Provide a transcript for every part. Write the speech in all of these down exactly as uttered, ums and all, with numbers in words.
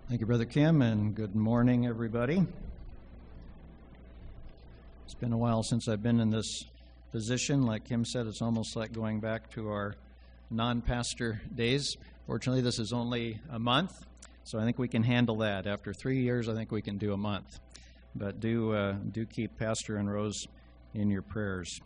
Thank you, Brother Kim, and good morning, everybody. It's been a while since I've been in this position. Like Kim said, it's almost like going back to our non-pastor days. Fortunately, this is only a month, so I think we can handle that. After three years, I think we can do a month. But do, uh, do keep Pastor and Rose in your prayers.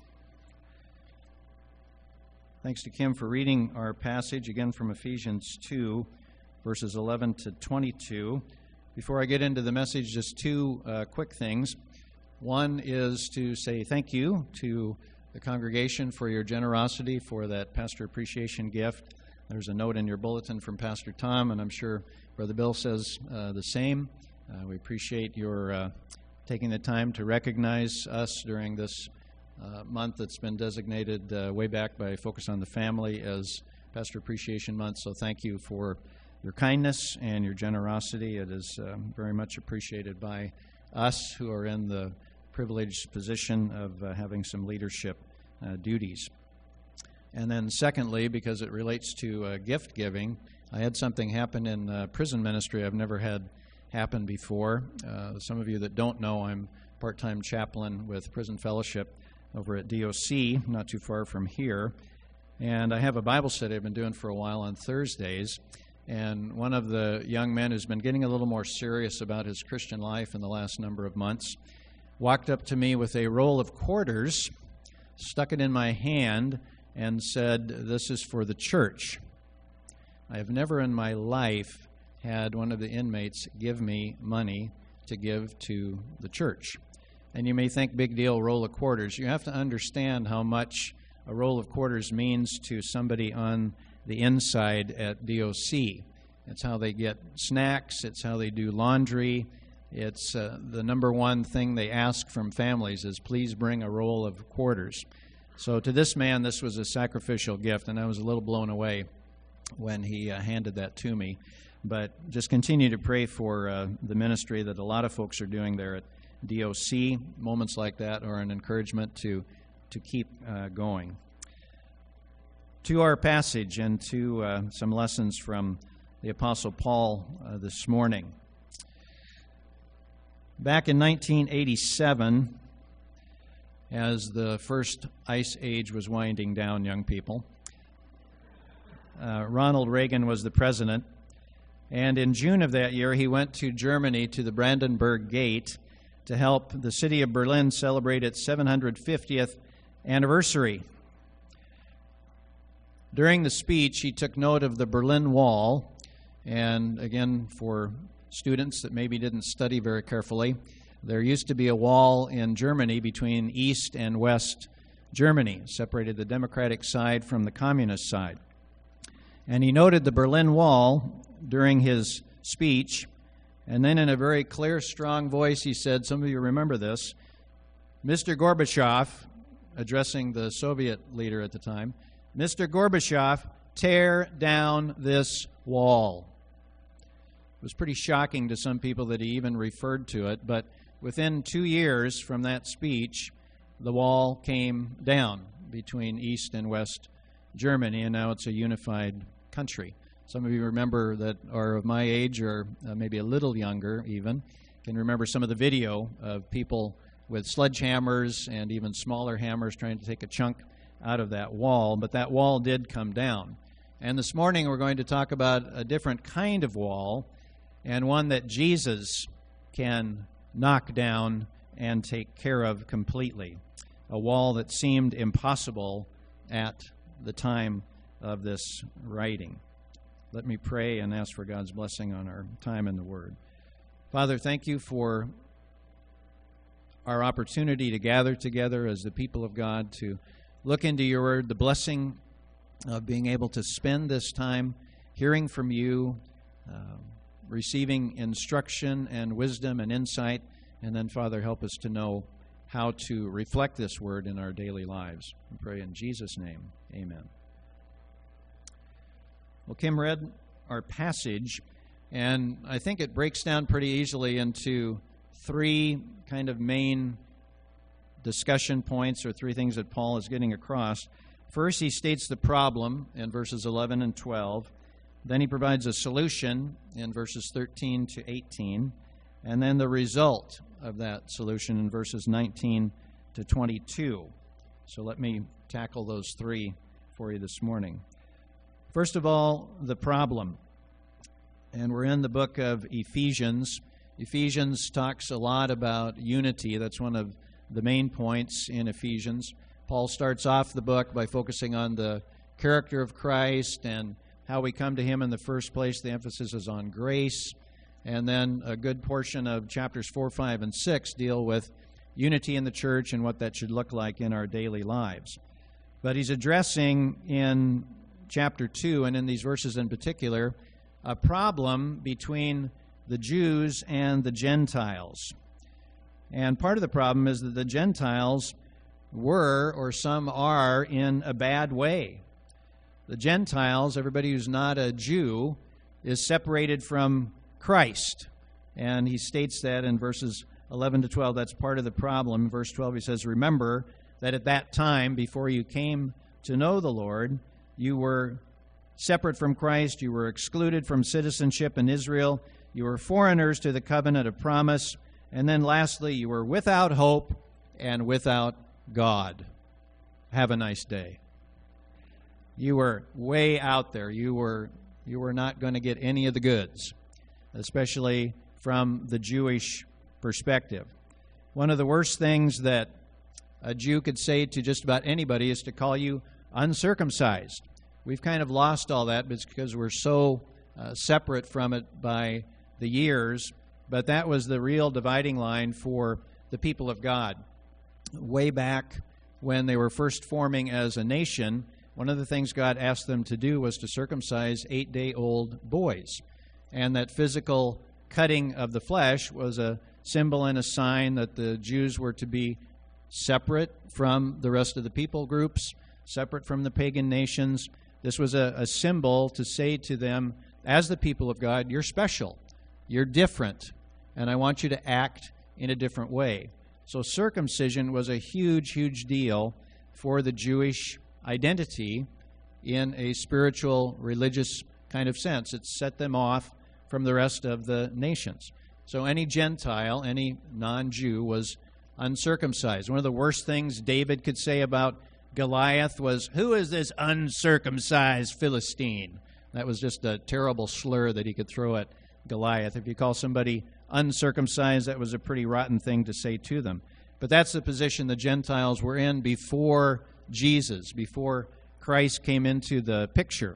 Thanks to Kim for reading our passage, again from Ephesians two, verses eleven to twenty-two. Before I get into the message, just two uh, quick things. One is to say thank you to the congregation for your generosity for that pastor appreciation gift. There's a note in your bulletin from Pastor Tom, and I'm sure Brother Bill says uh, the same. Uh, we appreciate your uh, taking the time to recognize us during this uh, month that's been designated uh, way back by Focus on the Family as Pastor Appreciation Month. So thank you for your kindness and your generosity. It is uh, very much appreciated by us who are in the privileged position of uh, having some leadership uh, duties. And then secondly, because it relates to uh, gift giving, I had something happen in uh, prison ministry I've never had happen before. Uh, some of you that don't know, I'm part-time chaplain with Prison Fellowship over at D O C, not too far from here. And I have a Bible study I've been doing for a while on Thursdays. And one of the young men who's been getting a little more serious about his Christian life in the last number of months walked up to me with a roll of quarters, stuck it in my hand, and said, "This is for the church." I have never in my life had one of the inmates give me money to give to the church. And you may think, big deal, roll of quarters. You have to understand how much a roll of quarters means to somebody on the inside at D O C. It's how they get snacks. It's how they do laundry. It's uh, the number one thing they ask from families is, please bring a roll of quarters. So to this man, this was a sacrificial gift, and I was a little blown away when he uh, handed that to me. But just continue to pray for uh, the ministry that a lot of folks are doing there at D O C. Moments like that are an encouragement to, to keep uh, going. To our passage and to uh, some lessons from the Apostle Paul uh, this morning. Back in nineteen eighty-seven, as the first ice age was winding down, young people, uh, Ronald Reagan was the president, and in June of that year he went to Germany to the Brandenburg Gate to help the city of Berlin celebrate its seven hundred fiftieth anniversary. During the speech, he took note of the Berlin Wall, and again, for students that maybe didn't study very carefully, there used to be a wall in Germany between East and West Germany, separated the democratic side from the communist side. And he noted the Berlin Wall during his speech, and then in a very clear, strong voice, he said, some of you remember this, "Mister Gorbachev," addressing the Soviet leader at the time, "Mister Gorbachev, tear down this wall." It was pretty shocking to some people that he even referred to it, but within two years from that speech, the wall came down between East and West Germany, and now it's a unified country. Some of you remember that are of my age, or uh, maybe a little younger even, can remember some of the video of people with sledgehammers and even smaller hammers trying to take a chunk out of that wall, but that wall did come down. And this morning we're going to talk about a different kind of wall, and one that Jesus can knock down and take care of completely. A wall that seemed impossible at the time of this writing. Let me pray and ask for God's blessing on our time in the Word. Father, thank you for our opportunity to gather together as the people of God to look into your Word, the blessing of being able to spend this time hearing from you, uh, receiving instruction and wisdom and insight, and then, Father, help us to know how to reflect this Word in our daily lives. We pray in Jesus' name, amen. Well, Kim read our passage, and I think it breaks down pretty easily into three kind of main discussion points, or three things that Paul is getting across. First, he states the problem in verses eleven and twelve. Then he provides a solution in verses thirteen to eighteen, and then the result of that solution in verses nineteen to twenty-two. So let me tackle those three for you this morning. First of all, the problem. And we're in the book of Ephesians. Ephesians talks a lot about unity. That's one of the main points in Ephesians. Paul starts off the book by focusing on the character of Christ and how we come to him in the first place. The emphasis is on grace. And then a good portion of chapters four, five, and six deal with unity in the church and what that should look like in our daily lives. But he's addressing in chapter two, and in these verses in particular, a problem between the Jews and the Gentiles. And part of the problem is that the Gentiles were, or some are, in a bad way. The Gentiles, everybody who's not a Jew, is separated from Christ. And he states that in verses eleven to twelve. That's part of the problem. In verse twelve, he says, "Remember that at that time, before you came to know the Lord, you were separate from Christ, you were excluded from citizenship in Israel, you were foreigners to the covenant of promise, and then lastly, you were without hope and without God." Have a nice day. You were way out there. You were you were not going to get any of the goods, especially from the Jewish perspective. One of the worst things that a Jew could say to just about anybody is to call you uncircumcised. We've kind of lost all that because we're so uh, separate from it by the years, but that was the real dividing line for the people of God. Way back when they were first forming as a nation, one of the things God asked them to do was to circumcise eight-day-old boys. And that physical cutting of the flesh was a symbol and a sign that the Jews were to be separate from the rest of the people groups, separate from the pagan nations. This was a, a symbol to say to them, as the people of God, you're special, you're different, and I want you to act in a different way. So circumcision was a huge, huge deal for the Jewish identity in a spiritual, religious kind of sense. It set them off from the rest of the nations. So any Gentile, any non-Jew was uncircumcised. One of the worst things David could say about Goliath was, "Who is this uncircumcised Philistine?" That was just a terrible slur that he could throw at Goliath. If you call somebody uncircumcised, that was a pretty rotten thing to say to them. But that's the position the Gentiles were in before Jesus, before Christ came into the picture.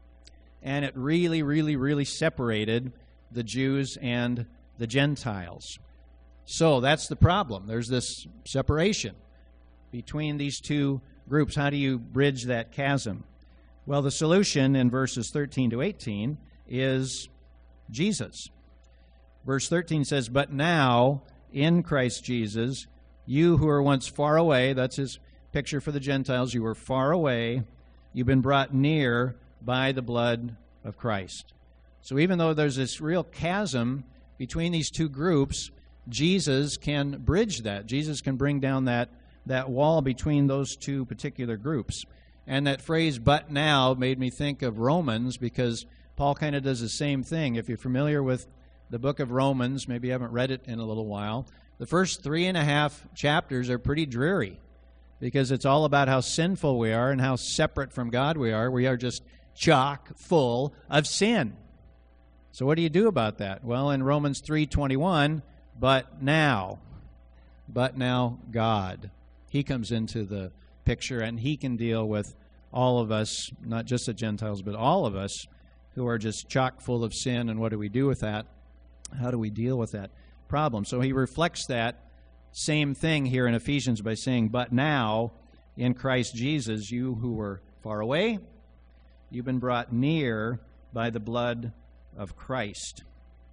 And it really, really, really separated the Jews and the Gentiles. So that's the problem. There's this separation between these two groups. How do you bridge that chasm? Well, the solution in verses thirteen to eighteen is Jesus. Verse thirteen says, "But now, in Christ Jesus, you who were once far away," that's his picture for the Gentiles, "you were far away, you've been brought near by the blood of Christ." So even though there's this real chasm between these two groups, Jesus can bridge that. Jesus can bring down that, that wall between those two particular groups. And that phrase, "but now," made me think of Romans, because Paul kind of does the same thing. If you're familiar with the book of Romans, maybe you haven't read it in a little while, the first three and a half chapters are pretty dreary, because it's all about how sinful we are and how separate from God we are. We are just chock full of sin. So what do you do about that? Well, in Romans three twenty-one, but now, but now God, he comes into the picture, and he can deal with all of us, not just the Gentiles, but all of us who are just chock full of sin. And what do we do with that? How do we deal with that problem? So he reflects that same thing here in Ephesians by saying, "But now, in Christ Jesus, you who were far away, you've been brought near by the blood of Christ."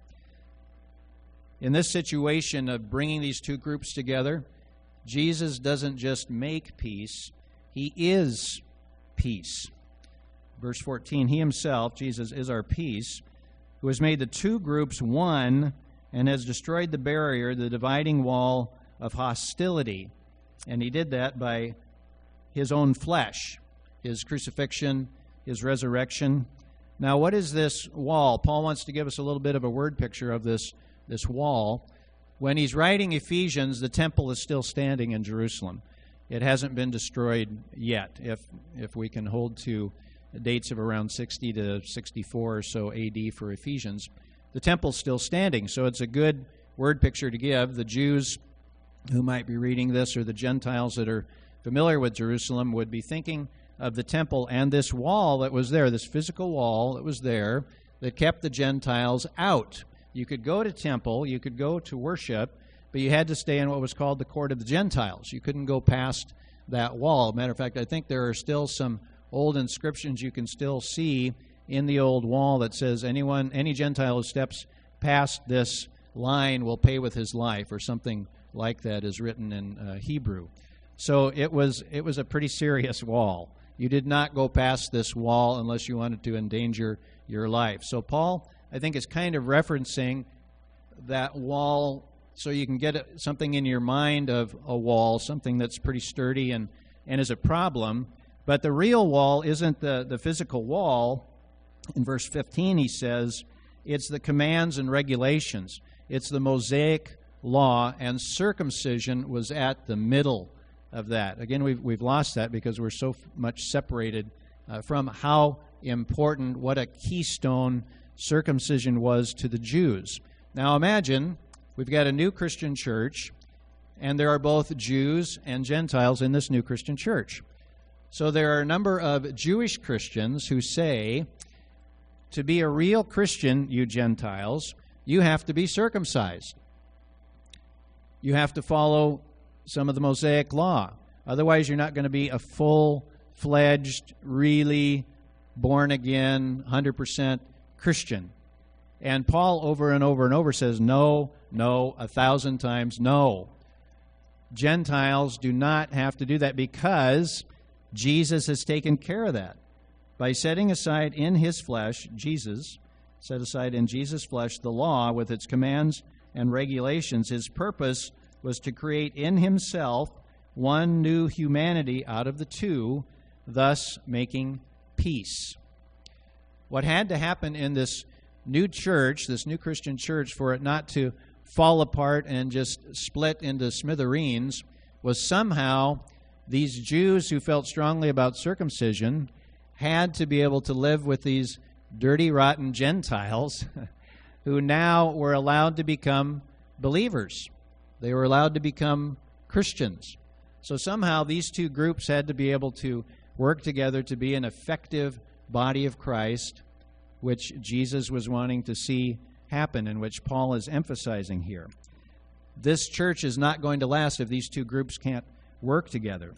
In this situation of bringing these two groups together, Jesus doesn't just make peace, he is peace. Verse fourteen, "He himself," Jesus, "is our peace, who has made the two groups one and has destroyed the barrier, the dividing wall of hostility." And he did that by his own flesh, his crucifixion, his resurrection. Now, what is this wall? Paul wants to give us a little bit of a word picture of this, this wall. When he's writing Ephesians, the temple is still standing in Jerusalem. It hasn't been destroyed yet, if if we can hold to dates of around sixty to sixty-four or so A D for Ephesians. The temple's still standing, so it's a good word picture to give. The Jews who might be reading this, or the Gentiles that are familiar with Jerusalem, would be thinking of the temple and this wall that was there, this physical wall that was there that kept the Gentiles out. You could go to temple, you could go to worship, but you had to stay in what was called the court of the Gentiles. You couldn't go past that wall. Matter of fact, I think there are still some old inscriptions you can still see in the old wall that says anyone, any Gentile who steps past this line will pay with his life, or something like that is written in uh, Hebrew. So it was it was a pretty serious wall. You did not go past this wall unless you wanted to endanger your life. So Paul, I think, is kind of referencing that wall so you can get something in your mind of a wall, something that's pretty sturdy and, and is a problem. But the real wall isn't the, the physical wall. In verse fifteen, he says, it's the commands and regulations. It's the Mosaic law, and circumcision was at the middle of that. Again, we've, we've lost that because we're so much separated uh, from how important, what a keystone circumcision was to the Jews. Now imagine we've got a new Christian church, and there are both Jews and Gentiles in this new Christian church. So there are a number of Jewish Christians who say, to be a real Christian, you Gentiles, you have to be circumcised. You have to follow some of the Mosaic law. Otherwise, you're not going to be a full-fledged, really born-again, one hundred percent Christian. And Paul over and over and over says, no, no, a thousand times no. Gentiles do not have to do that because Jesus has taken care of that. By setting aside in his flesh, Jesus, set aside in Jesus' flesh the law with its commands and regulations, his purpose was to create in himself one new humanity out of the two, thus making peace. What had to happen in this new church, this new Christian church, for it not to fall apart and just split into smithereens, was somehow these Jews who felt strongly about circumcision had to be able to live with these dirty, rotten Gentiles who now were allowed to become believers. They were allowed to become Christians. So somehow these two groups had to be able to work together to be an effective body of Christ, which Jesus was wanting to see happen and which Paul is emphasizing here. This church is not going to last if these two groups can't work together.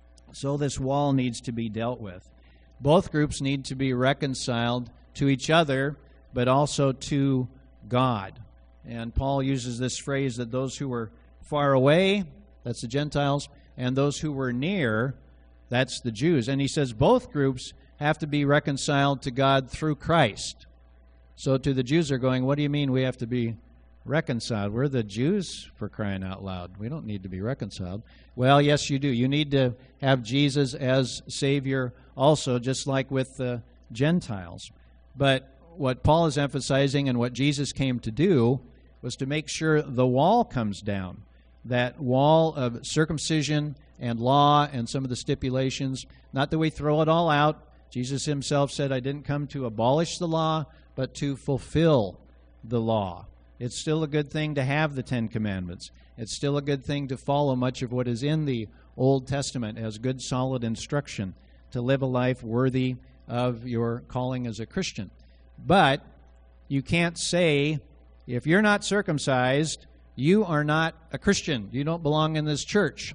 So this wall needs to be dealt with. Both groups need to be reconciled to each other, but also to God. And Paul uses this phrase that those who were far away, that's the Gentiles, and those who were near, that's the Jews. And he says both groups have to be reconciled to God through Christ. So to the Jews are going, what do you mean we have to be reconciled? We're the Jews, for crying out loud. We don't need to be reconciled. Well, yes, you do. You need to have Jesus as Savior also, just like with the Gentiles. But what Paul is emphasizing and what Jesus came to do was to make sure the wall comes down, that wall of circumcision and law and some of the stipulations, not that we throw it all out. Jesus himself said, I didn't come to abolish the law, but to fulfill the law. It's still a good thing to have the Ten Commandments. It's still a good thing to follow much of what is in the Old Testament as good, solid instruction to live a life worthy of your calling as a Christian. But you can't say, if you're not circumcised, you are not a Christian. You don't belong in this church.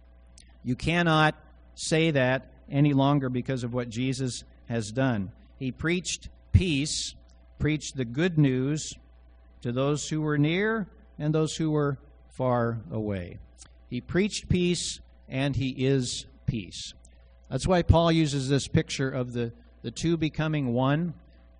You cannot say that any longer because of what Jesus has done. He preached peace, preached the good news to those who were near and those who were far away. He preached peace, and he is peace. That's why Paul uses this picture of the, the two becoming one.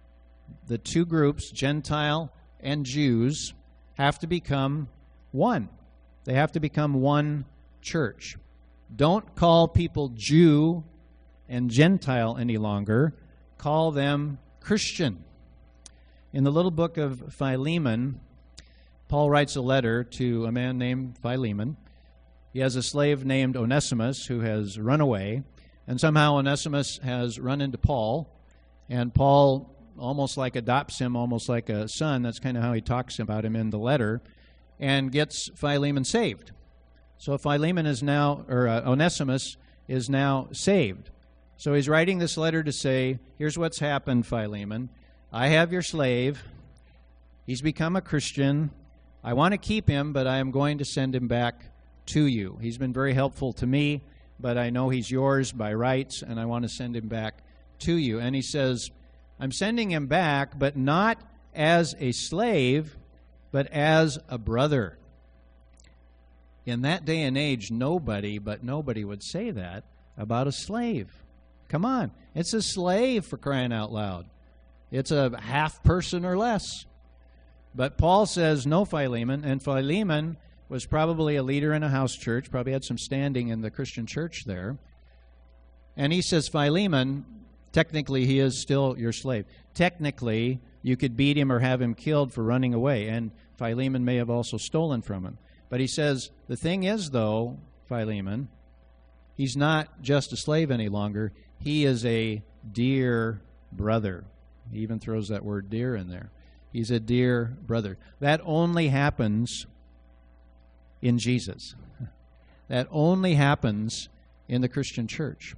The two groups, Gentile and Jews, have to become one. They have to become one church. Don't call people Jew and Gentile any longer. Call them Christian. In the little book of Philemon, Paul writes a letter to a man named Philemon. He has a slave named Onesimus who has run away, and somehow Onesimus has run into Paul, and Paul almost like adopts him, almost like a son. That's kind of how he talks about him in the letter, and gets Philemon saved. So Philemon is now, or uh, Onesimus is now saved. So he's writing this letter to say, here's what's happened, Philemon. I have your slave. He's become a Christian. I want to keep him, but I am going to send him back to you. He's been very helpful to me, but I know he's yours by rights, and I want to send him back to you. And he says, I'm sending him back, but not as a slave, but as a brother. In that day and age, nobody, but nobody would say that about a slave. Come on. It's a slave, for crying out loud. It's a half person or less. But Paul says, no, Philemon. And Philemon was probably a leader in a house church, probably had some standing in the Christian church there. And he says, Philemon, technically he is still your slave. Technically, you could beat him or have him killed for running away. And Philemon may have also stolen from him. But he says, the thing is, though, Philemon, he's not just a slave any longer. He is a dear brother. He even throws that word dear in there. He's a dear brother. That only happens in Jesus. That only happens in the Christian church.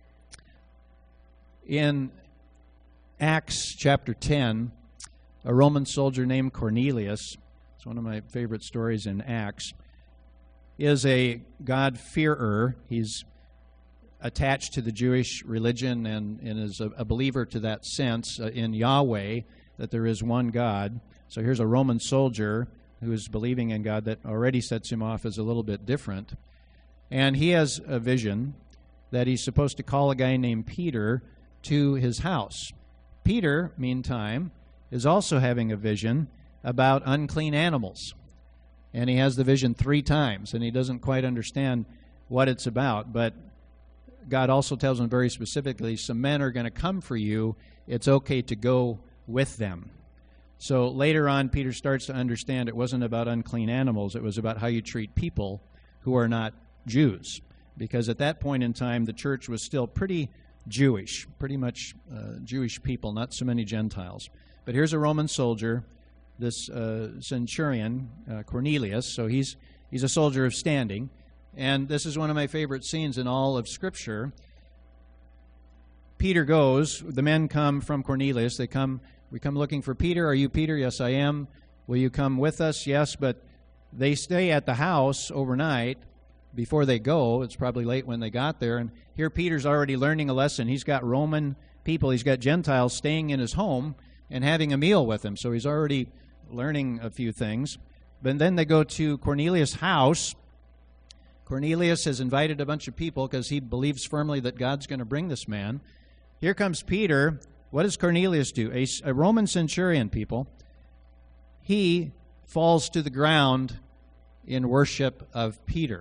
In Acts chapter ten, a Roman soldier named Cornelius, it's one of my favorite stories in Acts, is a God-fearer. He's attached to the Jewish religion and, and is a, a believer to that sense uh, in Yahweh, that there is one God. So here's a Roman soldier who is believing in God that already sets him off as a little bit different. And he has a vision that he's supposed to call a guy named Peter to his house. Peter, meantime, is also having a vision about unclean animals. And he has the vision three times, and he doesn't quite understand what it's about. But God also tells him very specifically, some men are going to come for you. It's okay to go with them. So later on, Peter starts to understand it wasn't about unclean animals. It was about how you treat people who are not Jews. Because at that point in time, the church was still pretty Jewish, pretty much uh, Jewish people, not so many Gentiles. But here's a Roman soldier, this uh, centurion, uh, Cornelius. So he's he's a soldier of standing. And this is one of my favorite scenes in all of Scripture. Peter goes. The men come from Cornelius. They come. We come looking for Peter. Are you Peter? Yes, I am. Will you come with us? Yes, but they stay at the house overnight before they go. It's probably late when they got there. And here Peter's already learning a lesson. He's got Roman people. He's got Gentiles staying in his home and having a meal with him. So he's already learning a few things. But then they go to Cornelius' house. Cornelius has invited a bunch of people because he believes firmly that God's going to bring this man. Here comes Peter. What does Cornelius do? A, a Roman centurion, people. He falls to the ground in worship of Peter.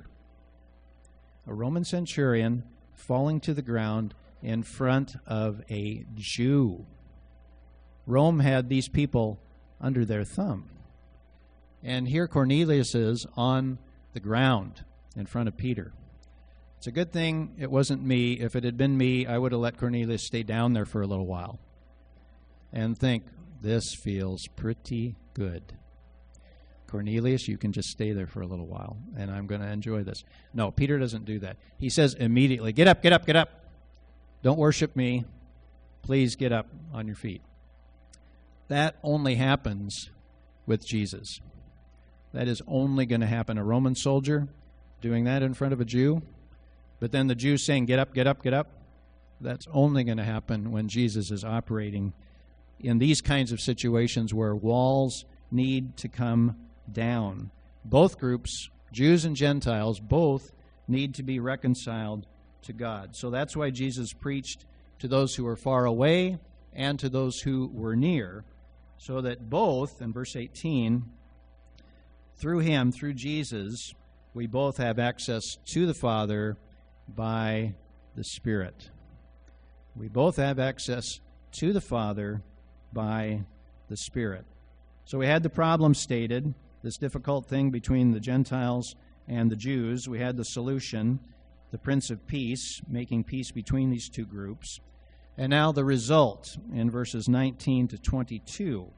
A Roman centurion falling to the ground in front of a Jew. Rome had these people under their thumb. And here Cornelius is on the ground in front of Peter. It's a good thing it wasn't me. If it had been me, I would have let Cornelius stay down there for a little while and think, this feels pretty good. Cornelius, you can just stay there for a little while, and I'm going to enjoy this. No, Peter doesn't do that. He says immediately, get up, get up, get up. Don't worship me. Please get up on your feet. That only happens with Jesus. That is only going to happen. A Roman soldier doing that in front of a Jew, but then the Jew saying, get up, get up, get up. That's only going to happen when Jesus is operating in these kinds of situations where walls need to come down. Both groups, Jews and Gentiles, both need to be reconciled to God. So that's why Jesus preached to those who were far away and to those who were near, so that both, in verse eighteen, through him, through Jesus, we both have access to the Father by the Spirit. We both have access to the Father by the Spirit. So we had the problem stated, this difficult thing between the Gentiles and the Jews. We had the solution, the Prince of Peace, making peace between these two groups. And now the result in verses nineteen to twenty-two.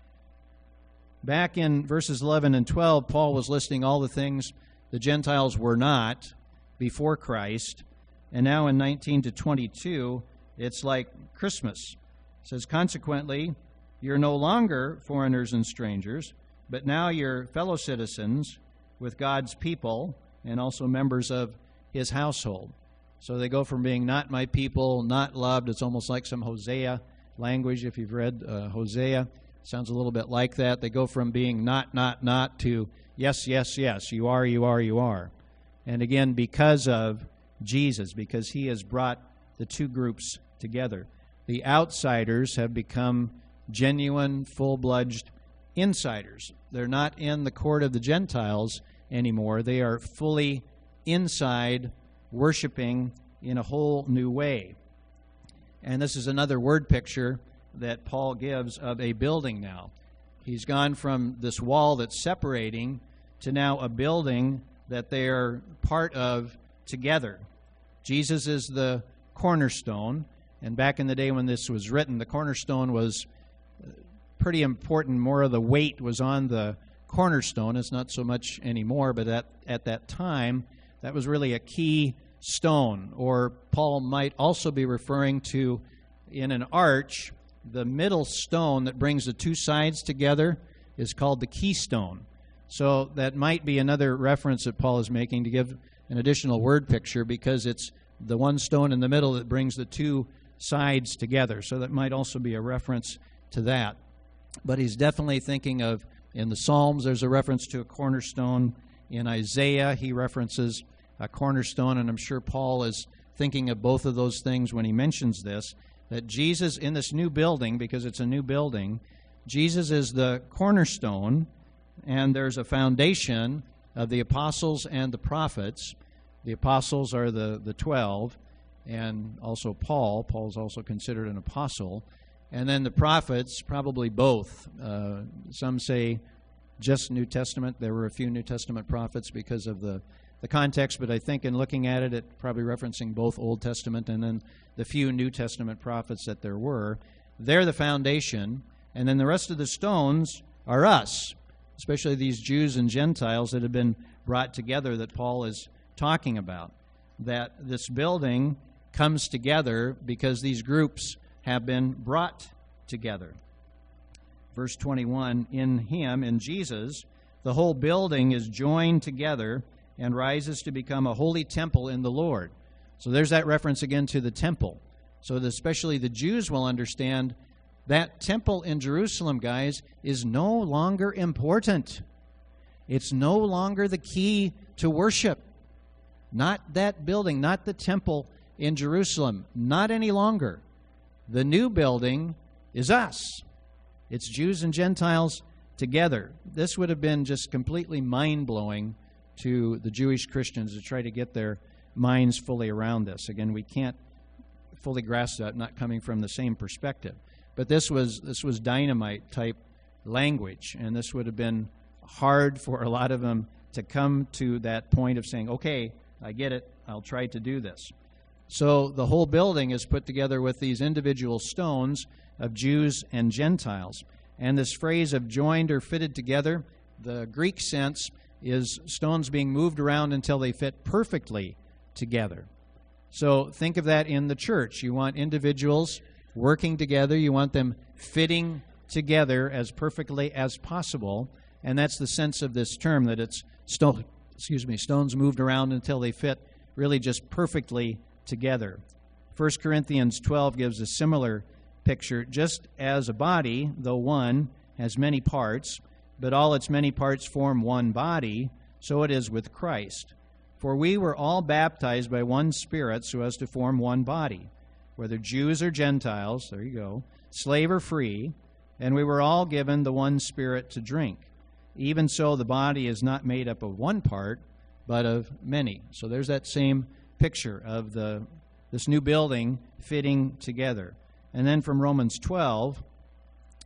Back in verses eleven and twelve, Paul was listing all the things the Gentiles were not before Christ. And now in nineteen to twenty-two, it's like Christmas. It says, consequently, you're no longer foreigners and strangers, but now you're fellow citizens with God's people and also members of his household. So they go from being not my people, not loved. It's almost like some Hosea language. If you've read uh, Hosea, sounds a little bit like that. They go from being not, not, not to yes, yes, yes, you are, you are, you are. And again, because of Jesus, because he has brought the two groups together. The outsiders have become genuine, full-blooded insiders. They're not in the court of the Gentiles anymore. They are fully inside, worshiping in a whole new way. And this is another word picture that Paul gives of a building now. He's gone from this wall that's separating to now a building that they are part of together. Jesus is the cornerstone, and back in the day when this was written, the cornerstone was pretty important. More of the weight was on the cornerstone. It's not so much anymore, but at, at that time, that was really a key stone. Or Paul might also be referring to, in an arch, the middle stone that brings the two sides together is called the keystone. So that might be another reference that Paul is making to give an additional word picture, because it's the one stone in the middle that brings the two sides together. So that might also be a reference to that. But he's definitely thinking of, in the Psalms, there's a reference to a cornerstone. In Isaiah, he references a cornerstone, and I'm sure Paul is thinking of both of those things when he mentions this, that Jesus, in this new building, because it's a new building, Jesus is the cornerstone, and there's a foundation of the apostles and the prophets. The apostles are the, the twelve, and also Paul. Paul's also considered an apostle. And then the prophets, probably both. Uh, some say just New Testament. There were a few New Testament prophets because of the, the context, but I think in looking at it, it's probably referencing both Old Testament and then the few New Testament prophets that there were. They're the foundation, and then the rest of the stones are us, especially these Jews and Gentiles that have been brought together that Paul is talking about. That this building comes together because these groups have been brought together. Verse twenty-one, in him, in Jesus, the whole building is joined together and rises to become a holy temple in the Lord. So there's that reference again to the temple. So that especially the Jews will understand that temple in Jerusalem, guys, is no longer important. It's no longer the key to worship. Not that building, not the temple in Jerusalem, not any longer. The new building is us. It's Jews and Gentiles together. This would have been just completely mind-blowing to the Jewish Christians to try to get their minds fully around this. Again, we can't fully grasp that, not coming from the same perspective. But this was this was dynamite type language, and this would have been hard for a lot of them to come to that point of saying, okay, I get it, I'll try to do this. So the whole building is put together with these individual stones of Jews and Gentiles. And this phrase of joined or fitted together, the Greek sense is stones being moved around until they fit perfectly together. So think of that in the church. You want individuals working together. You want them fitting together as perfectly as possible. And that's the sense of this term, that it's stone, excuse me, stones moved around until they fit really just perfectly together. First Corinthians twelve gives a similar picture. Just as a body, though one, has many parts, but all its many parts form one body, so it is with Christ. For we were all baptized by one Spirit so as to form one body, whether Jews or Gentiles, there you go, slave or free, and we were all given the one Spirit to drink. Even so, the body is not made up of one part, but of many. So there's that same picture of the this new building fitting together. And then from Romans twelve,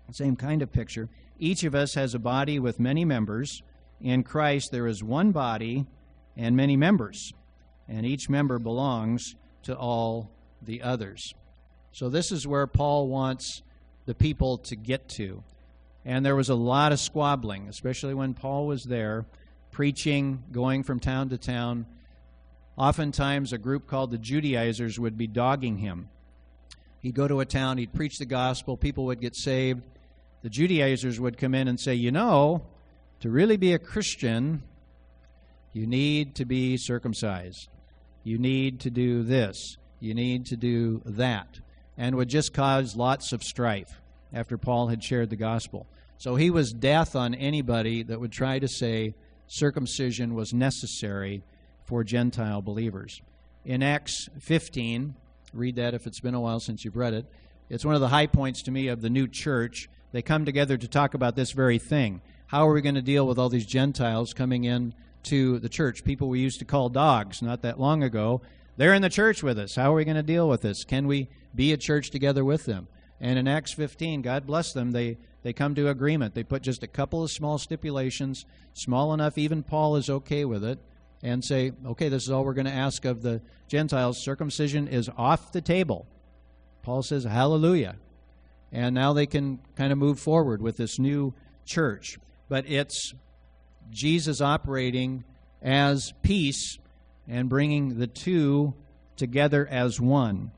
Same kind of picture. Each of us has a body with many members. In Christ, there is one body and many members, and each member belongs to all the others. So this is where Paul wants the people to get to. And there was a lot of squabbling, especially when Paul was there, preaching, going from town to town. Oftentimes, a group called the Judaizers would be dogging him. He'd go to a town, he'd preach the gospel, people would get saved. The Judaizers would come in and say, you know, to really be a Christian, you need to be circumcised. You need to do this. You need to do that. And would just cause lots of strife after Paul had shared the gospel. So he was death on anybody that would try to say circumcision was necessary for Gentile believers. In Acts fifteen, read that if it's been a while since you've read it, it's one of the high points to me of the new church. They come together to talk about this very thing. How are we going to deal with all these Gentiles coming in to the church? People we used to call dogs not that long ago. They're in the church with us. How are we going to deal with this? Can we be a church together with them? And in Acts fifteen, God bless them, they, they come to agreement. They put just a couple of small stipulations, small enough even Paul is okay with it, and say, okay, this is all we're going to ask of the Gentiles. Circumcision is off the table. Paul says, hallelujah. And now they can kind of move forward with this new church. But it's Jesus operating as peace and bringing the two together as one.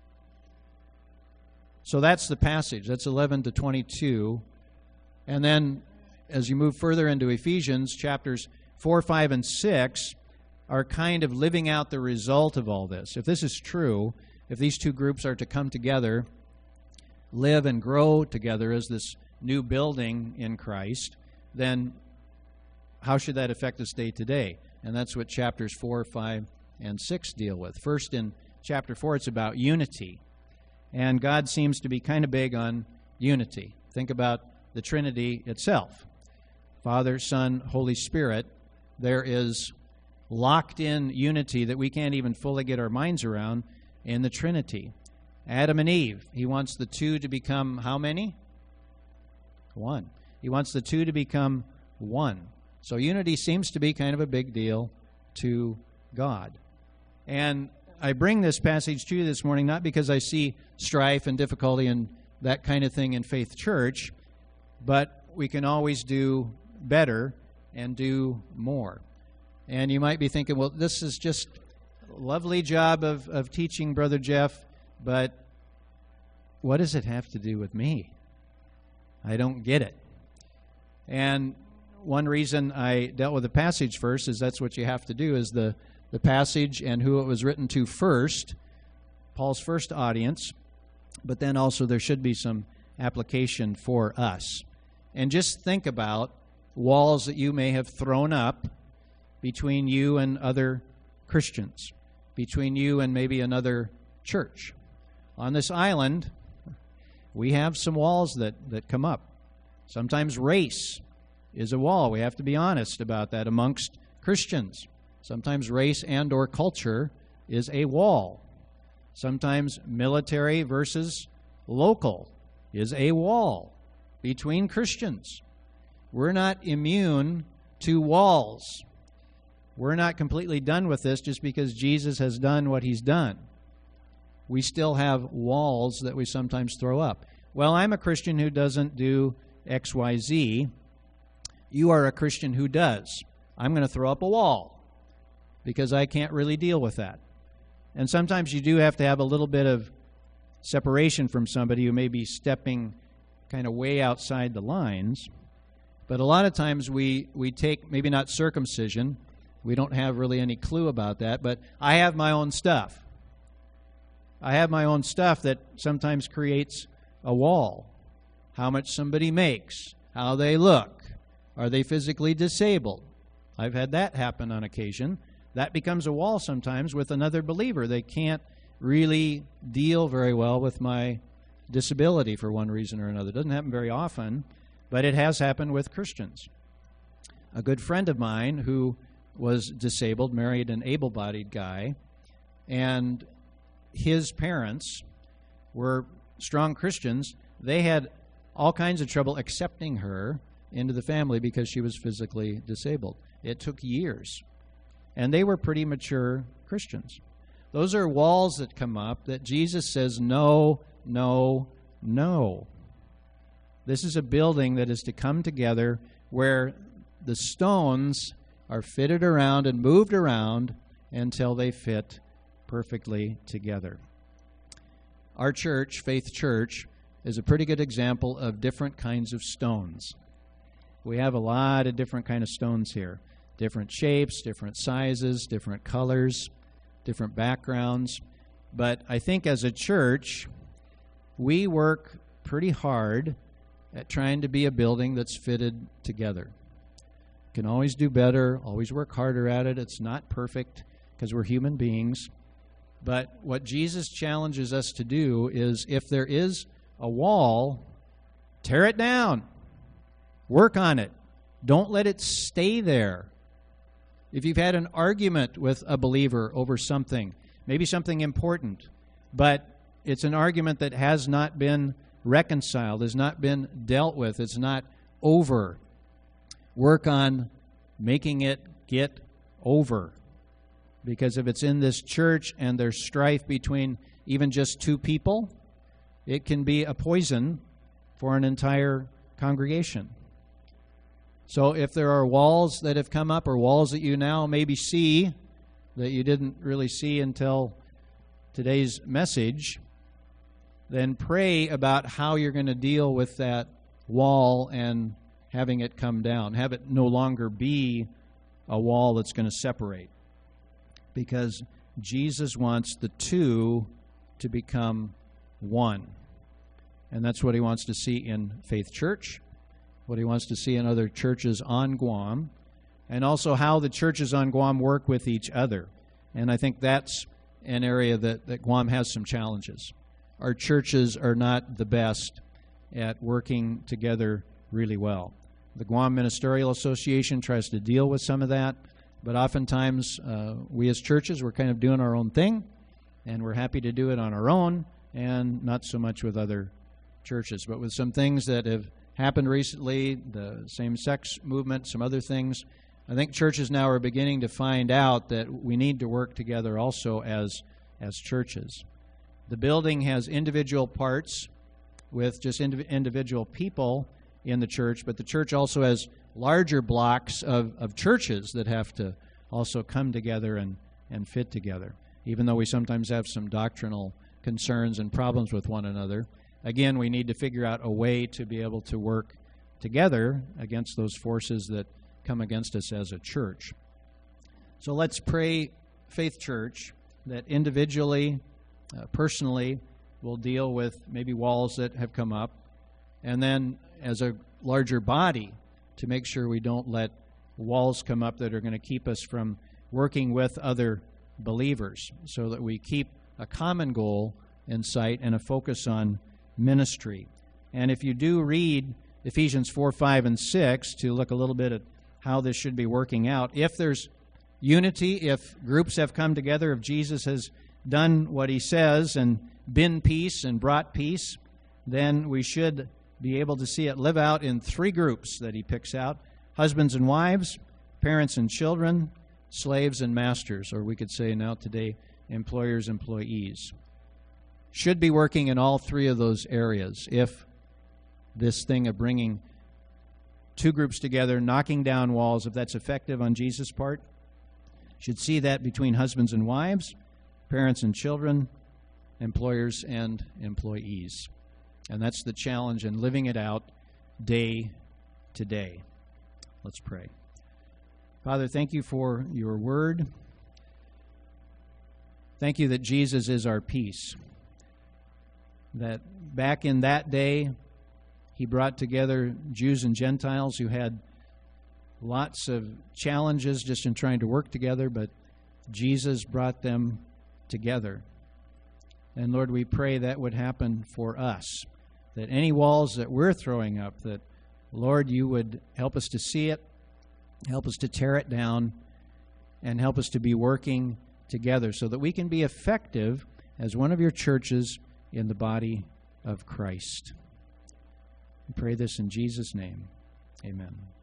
So that's the passage. That's eleven to twenty-two. And then as you move further into Ephesians, chapters four, five, and six are kind of living out the result of all this. If this is true, if these two groups are to come together, live and grow together as this new building in Christ, then how should that affect us day to day? And that's what chapters four, five, and six deal with. First, in chapter four, it's about unity. And God seems to be kind of big on unity. Think about the Trinity itself. Father, Son, Holy Spirit. There is locked-in unity that we can't even fully get our minds around in the Trinity. Adam and Eve, he wants the two to become how many? One. He wants the two to become one. So unity seems to be kind of a big deal to God. And I bring this passage to you this morning not because I see strife and difficulty and that kind of thing in Faith Church, but we can always do better and do more. And you might be thinking, well, this is just a lovely job of, of teaching, Brother Jeff, but what does it have to do with me? I don't get it. And one reason I dealt with the passage first is that's what you have to do, is the, the passage and who it was written to first, Paul's first audience, but then also there should be some application for us. And just think about walls that you may have thrown up between you and other Christians, between you and maybe another church. On this island, we have some walls that, that come up. Sometimes race is a wall. We have to be honest about that amongst Christians. Sometimes race and or culture is a wall. Sometimes military versus local is a wall between Christians. We're not immune to walls. We're not completely done with this just because Jesus has done what he's done. We still have walls that we sometimes throw up. Well, I'm a Christian who doesn't do X Y Z. You are a Christian who does. I'm going to throw up a wall because I can't really deal with that. And sometimes you do have to have a little bit of separation from somebody who may be stepping kind of way outside the lines. But a lot of times we, we take, maybe not circumcision, we don't have really any clue about that, but I have my own stuff. I have my own stuff that sometimes creates a wall. How much somebody makes, how they look, are they physically disabled? I've had that happen on occasion. That becomes a wall sometimes with another believer. They can't really deal very well with my disability for one reason or another. It doesn't happen very often, but it has happened with Christians. A good friend of mine who was disabled married an able-bodied guy, and his parents were strong Christians. They had all kinds of trouble accepting her into the family because she was physically disabled. It took years. And they were pretty mature Christians. Those are walls that come up that Jesus says, no, no, no. This is a building that is to come together where the stones are fitted around and moved around until they fit perfectly together. Our church, Faith Church, is a pretty good example of different kinds of stones. We have a lot of different kind of stones here. Different shapes, different sizes, different colors, different backgrounds. But I think as a church, we work pretty hard at trying to be a building that's fitted together. Can always do better, always work harder at it. It's not perfect because we're human beings. But what Jesus challenges us to do is if there is a wall, tear it down. Work on it. Don't let it stay there. If you've had an argument with a believer over something, maybe something important, but it's an argument that has not been reconciled, has not been dealt with, it's not over, work on making it get over. Because if it's in this church and there's strife between even just two people, it can be a poison for an entire congregation. So if there are walls that have come up or walls that you now maybe see that you didn't really see until today's message, then pray about how you're going to deal with that wall and having it come down. Have it no longer be a wall that's going to separate. Because Jesus wants the two to become one. And that's what he wants to see in Faith Church, what he wants to see in other churches on Guam, and also how the churches on Guam work with each other. And I think that's an area that, that Guam has some challenges. Our churches are not the best at working together really well. The Guam Ministerial Association tries to deal with some of that, but oftentimes uh, we as churches, we're kind of doing our own thing, and we're happy to do it on our own, and not so much with other churches. But with some things that have happened recently, the same-sex movement, some other things, I think churches now are beginning to find out that we need to work together also as as churches. The building has individual parts with just indiv- individual people in the church, but the church also has larger blocks of, of churches that have to also come together and, and fit together, even though we sometimes have some doctrinal concerns and problems with one another. Again, we need to figure out a way to be able to work together against those forces that come against us as a church. So let's pray, Faith Church, that individually, uh, personally, we'll deal with maybe walls that have come up, and then as a larger body, to make sure we don't let walls come up that are going to keep us from working with other believers, so that we keep a common goal in sight and a focus on ministry. And if you do read Ephesians four, five, and six to look a little bit at how this should be working out, if there's unity, if groups have come together, if Jesus has done what he says and been peace and brought peace, then we should be able to see it live out in three groups that he picks out: husbands and wives, parents and children, slaves and masters, or we could say now today, employers, employees. Should be working in all three of those areas if this thing of bringing two groups together, knocking down walls, if that's effective on Jesus' part. Should see that between husbands and wives, parents and children, employers and employees. And that's the challenge in living it out day to day. Let's pray. Father, thank you for your word. Thank you that Jesus is our peace. That back in that day, he brought together Jews and Gentiles who had lots of challenges just in trying to work together, but Jesus brought them together. And Lord, we pray that would happen for us, that any walls that we're throwing up, that, Lord, you would help us to see it, help us to tear it down, and help us to be working together so that we can be effective as one of your churches in the body of Christ. We pray this in Jesus' name. Amen.